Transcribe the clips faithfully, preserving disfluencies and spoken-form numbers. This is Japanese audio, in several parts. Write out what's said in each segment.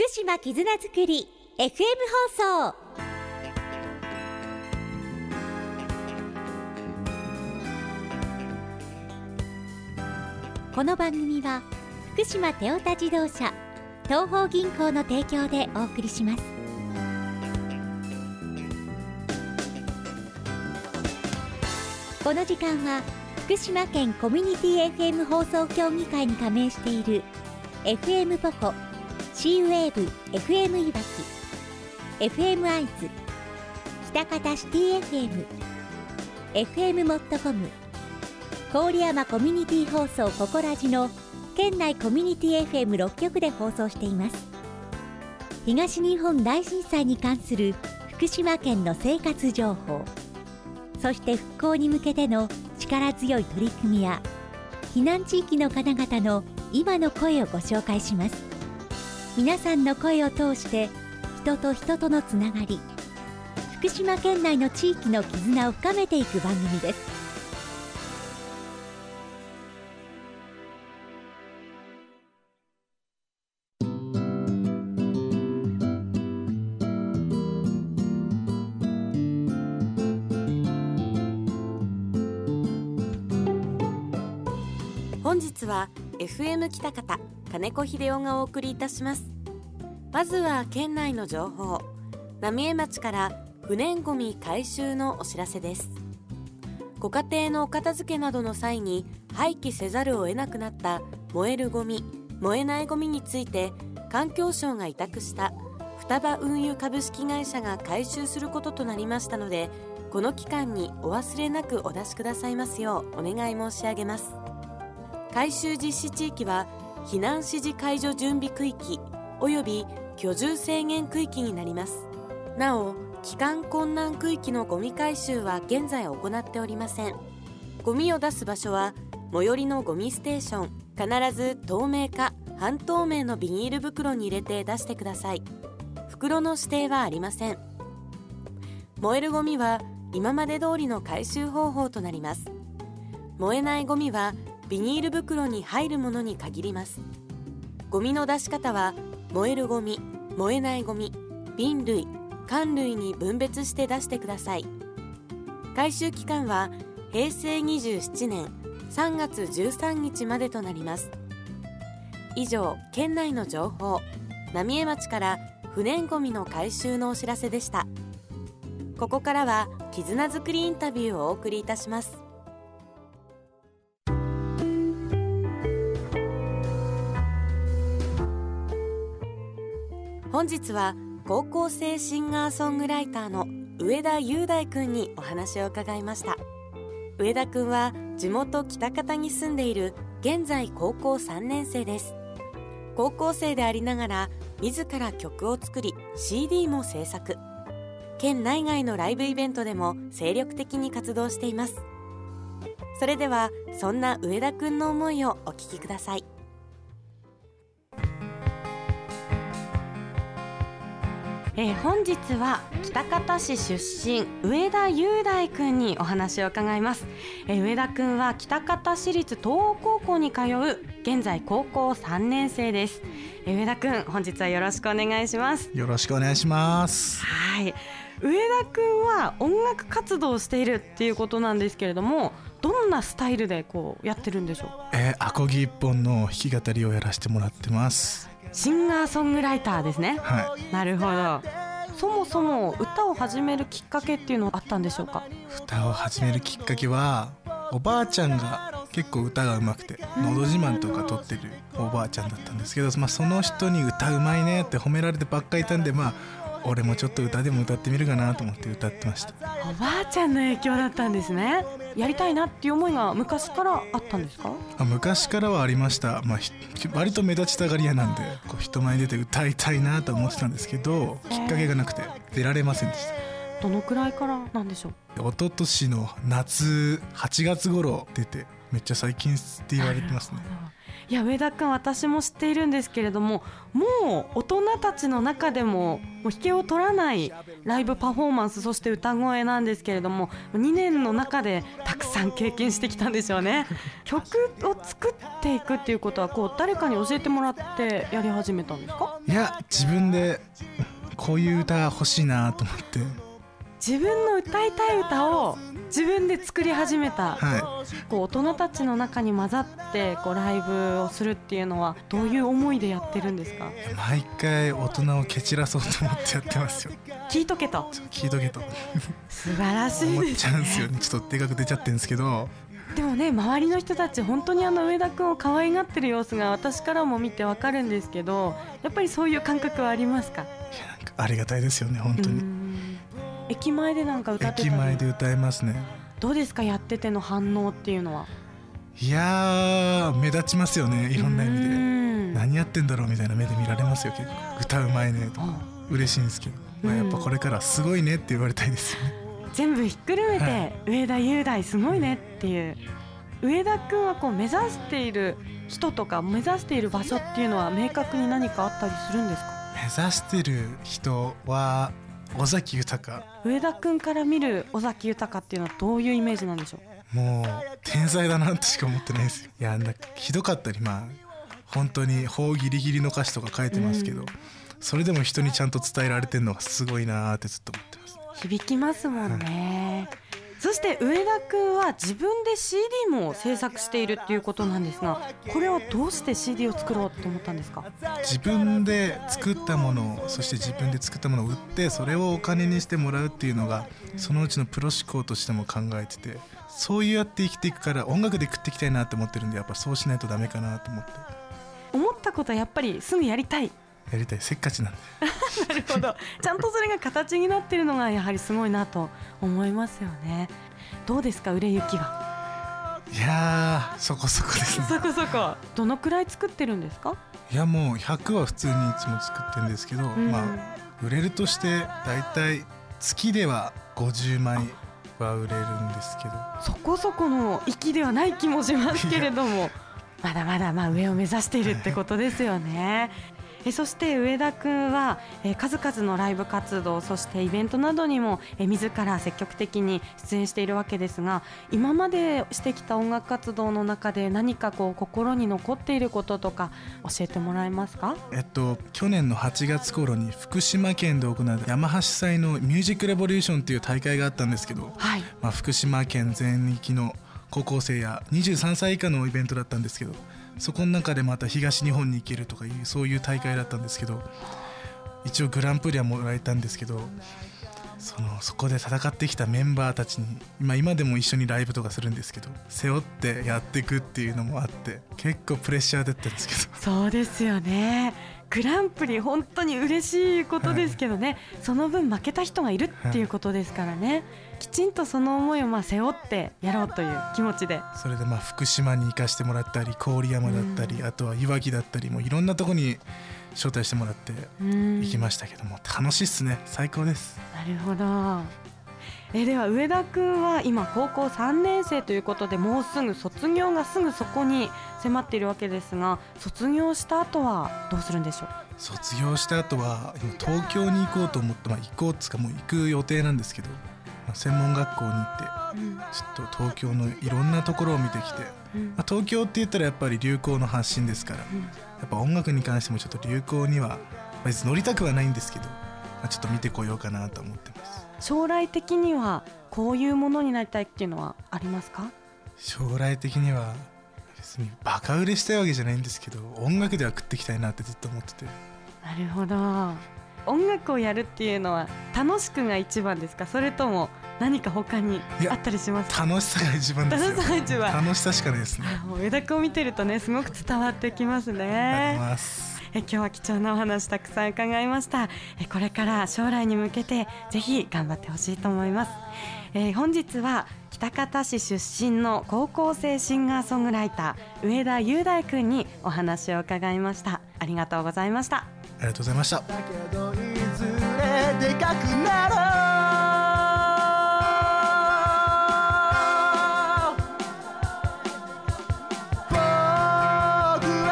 福島絆づくり エフエム 放送。この番組は福島テオタ自動車東邦銀行の提供でお送りします。この時間は福島県コミュニティ エフエム 放送協議会に加盟している エフエム ポコ、シーウェーブ エフエム いわき、エフエム アイズ、北方シティ エフエム、エフエム モットコム、郡山コミュニティ放送ココラジの県内コミュニティ エフエムろっ 局で放送しています。東日本大震災に関する福島県の生活情報、そして復興に向けての力強い取り組みや避難地域の方々の今の声をご紹介します。皆さんの声を通して人と人とのつながり、福島県内の地域の絆を深めていく番組です。 本日は エフエム 北方金子秀夫がお送りいたします。まずは県内の情報、浪江町から不燃ごみ回収のお知らせです。ご家庭のお片付けなどの際に廃棄せざるを得なくなった燃えるゴミ、燃えないゴミについて環境省が委託した双葉運輸株式会社が回収することとなりましたので、この期間にお忘れなくお出しくださいますようお願い申し上げます。回収実施地域は避難指示解除準備区域および居住制限区域になります。なお、帰還困難区域のゴミ回収は現在行っておりません。ゴミを出す場所は最寄りのゴミステーション、必ず透明か半透明のビニール袋に入れて出してください。袋の指定はありません。燃えるゴミは今まで通りの回収方法となります。燃えないゴミはビニール袋に入るものに限ります。ゴミの出し方は燃えるゴミ、燃えないゴミ、瓶類、缶類に分別して出してください。回収期間はへいせいにじゅうななねんさんがつじゅうさんにちまでとなります。以上、県内の情報、浪江町から不燃ゴミの回収のお知らせでした。ここからは絆づくりインタビューをお送りいたします。本日は高校生シンガーソングライターの上田雄大くんにお話を伺いました。上田くんは地元北方に住んでいる現在高校さんねんせいです。高校生でありながら自ら曲を作り シーディー も制作、県内外のライブイベントでも精力的に活動しています。それではそんな上田くんの思いをお聞きください。えー、本日は北方市出身上田雄大くんにお話を伺います。えー、上田くんは北方市立東央高校に通う現在高校さんねんせいです。えー、上田くん、本日はよろしくお願いします。 よろしくお願いします。 はい、上田くんは音楽活動をしているっていうことなんですけれども、どんなスタイルでこうやってるんでしょう？ えー、アコギ一本の弾き語りをやらせてもらってます。 シンガーソングライターですね。 はい、 なるほど。そもそも歌を始めるきっかけっていうのはあったんでしょうか？ 歌を始めるきっかけはおばあちゃんが結構歌が上手くてのど自慢とか撮ってるおばあちゃんだったんですけど、まあ、その人に歌うまいねって褒められてばっかりいたんで、まあ俺もちょっと歌でも歌ってみるかなと思って歌ってました。 おばあちゃんの影響だったんですね。やりたいなっていう思いが昔からあったんですか？ あ、昔からはありました。まあ、割と目立ちたがり屋なんでこう人前に出て歌いたいなと思ってたんですけど、きっかけがなくて出られませんでした。 どのくらいからなんでしょう？ 一昨年の夏はちがつ頃出て、めっちゃ最近って言われてますね。 いや上田くん私も知っているんですけれども、もう大人たちの中でももう引けを取らないライブパフォーマンス、そして歌声なんですけれども、にねんの中でたくさん経験してきたんでしょうね。曲を作っていくっていうことはこう誰かに教えてもらってやり始めたんですか？ いや自分でこういう歌が欲しいなと思って、 自分の歌いたい歌を自分で作り始めた、 はこう大人たちの中に混ざってこうライブをするっていうのはどういう思いでやってるんですか？ い、毎回大人を蹴散らそうと思ってやってますよ。 聞いとけと。 聞いとけと素晴らしい思っですちゃうんですよね。 ね。ちょっとでかく出ちゃってるんですけど、 でもね、周りの人たち本当にあの上田くんを可愛がってる様子が私からも見てわかるんですけど、やっぱりそういう感覚はありますか？ いやなんかありがたいですよね本当に。 うーん駅前でなんか歌ってたり、 駅前で歌えますね。 どうですか、やってての反応っていうのは？ いやー目立ちますよね、いろんな意味で。 うーん何やってんだろうみたいな目で見られますよ。結構歌うまいねとか嬉しいんですけど、まあ、やっぱこれからすごいねって言われたいですよね。 全部ひっくるめて、 はい上田雄大すごいねっていう。上田くんはこう目指している人とか目指している場所っていうのは明確に何かあったりするんですか？ 目指してる人は尾崎豊。 上田くんから見る尾崎豊っていうのはどういうイメージなんでしょう？ もう天才だなってしか思ってないですよ。いやなんかひどかったり、まあ本当に法ギリギリの歌詞とか書いてますけど、 うんそれでも人にちゃんと伝えられてるのがすごいなってずっと思ってます。 響きますもんね。そして上田くんは自分で シーディー も制作しているっていうことなんですが、これはどうして シーディー を作ろうと思ったんですか？ 自分で作ったものを、そして自分で作ったものを売ってそれをお金にしてもらうっていうのがそのうちのプロ思考としても考えてて、そうやって生きていくから音楽で食っていきたいなって思ってるんで、やっぱそうしないとダメかなと思って思ったことはやっぱりすぐやりたい。 やりたい、せっかちなんで。 なるほど。ちゃんとそれが形になってるのがやはりすごいなと思いますよね。どうですか売れ行きは？ いやーそこそこですね。 そこそこ。どのくらい作ってるんですか？ いやもうひゃくは普通にいつも作ってるんですけど、 うんまあ売れるとしてだいたい月ではごじゅうまいは売れるんですけど、 そこそこの域ではない気もしますけれどもまだまだまあ上を目指しているってことですよね。えそして上田くんはえ数々のライブ活動、そしてイベントなどにもえ自ら積極的に出演しているわけですが、今までしてきた音楽活動の中で何かこう心に残っていることとか教えてもらえますか？ えっと去年のはちがつ頃に福島県で行われたヤマハ主催のミュージックレボリューションという大会があったんですけど、 はい、 まあ、福島県全域の高校生やにじゅうさんさい以下のイベントだったんですけど、そこの中でまた東日本に行けるとかいうそういう大会だったんですけど、一応グランプリはもらえたんですけど、そのそこで戦ってきたメンバーたちに今今でも一緒にライブとかするんですけど、背負ってやっていくっていうのもあって結構プレッシャーだったんですけど。 そうですよね。グランプリ本当に嬉しいことですけどね、はい、その分負けた人がいるっていうことですからね、はい、きちんとその思いをまあ背負ってやろうという気持ちで、 それでまあ福島に行かしてもらったり郡山だったり、うん、あとはいわきだったりもいろんなとこに招待してもらって行きましたけども、楽しいっすね。最高です。 なるほど。えでは上田くんは今高校さんねん生ということで、もうすぐ卒業がすぐそこに迫っているわけですが、卒業した後はどうするんでしょう？ 卒業した後は今東京に行こうと思って、まあ、行こうっつかもう行く予定なんですけど、まあ、専門学校に行って、うん、ちょっと東京のいろんなところを見てきて、うんまあ、東京って言ったらやっぱり流行の発信ですから、うん、やっぱ音楽に関してもちょっと流行には別に乗りたくはないんですけど、まあ、ちょっと見てこようかなと思ってます。 将来的にはこういうものになりたいっていうのはありますか？ 将来的には別にバカ売れしたいわけじゃないんですけど、音楽では食っていきたいなってずっと思ってて。 なるほど。音楽をやるっていうのは楽しくが一番ですか？それとも何か他にあったりしますか？ 楽しさが一番ですよ。 楽しさが一番。 楽しさしかないですね。 上田君を見てるとね、すごく伝わってきますね。 ありがとうございます。 え今日は貴重なお話たくさん伺いました。えこれから将来に向けてぜひ頑張ってほしいと思います。えー、本日は喜多方市出身の高校生シンガーソングライター上田雄大くんにお話を伺いました。ありがとうございました。 ありがとうございました。 だけどいずれでかくなろう、僕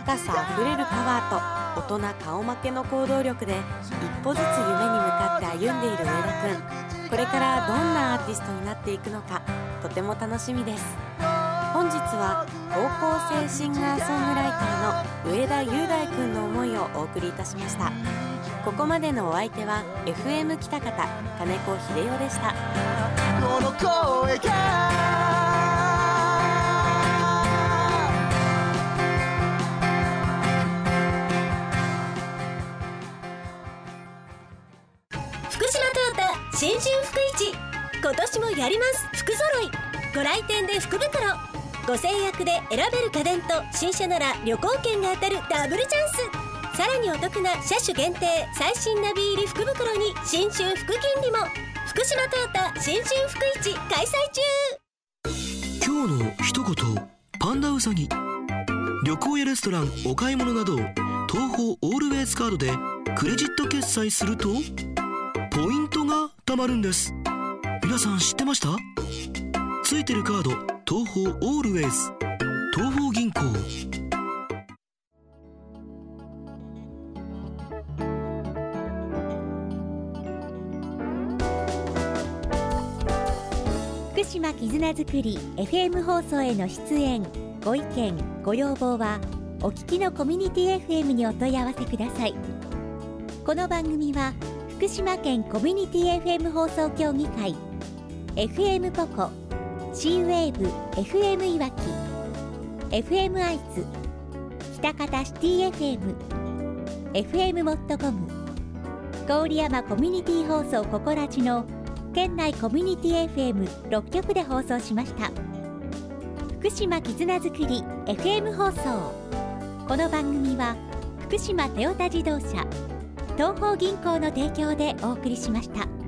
若さあふれるパワーと大人顔負けの行動力で一歩ずつ夢に向かって歩んでいる上田くん。これからどんなアーティストになっていくのかとても楽しみです。本日は高校生シンガーソングライターの上田雄大くんの思いをお送りいたしました。ここまでのお相手は エフエム 北方金子秀代でした。 この声が福島トヨタ新春福市、今年もやります。福揃い、ご来店で福袋、ご制約で選べる家電と新車なら旅行券が当たるダブルチャンス。さらにお得な車種限定最新ナビ入り福袋に新春福金利も。福島トヨタ新春福市開催中。 今日の一言、パンダウサギ。旅行やレストラン、お買い物など東宝オールウェイズカードでクレジット決済するとポイントが貯まるんです。皆さん知ってました？ついてるカード東宝オールウェイズ、東宝銀行。 福島絆づくり エフエム 放送への出演ご意見ご要望はお聞きのコミュニティ エフエム にお問い合わせください。この番組は福島県コミュニティ エフエム 放送協議会 エフエム ポコ C ウェーブ エフエム いわき エフエム アイズ北方シティ エフエム エフエム モットコム郡山コミュニティ放送ココラジの県内コミュニティ エフエムろっ 局で放送しました。福島絆づくり エフエム 放送。この番組は福島トヨタ自動車、東邦銀行の提供でお送りしました。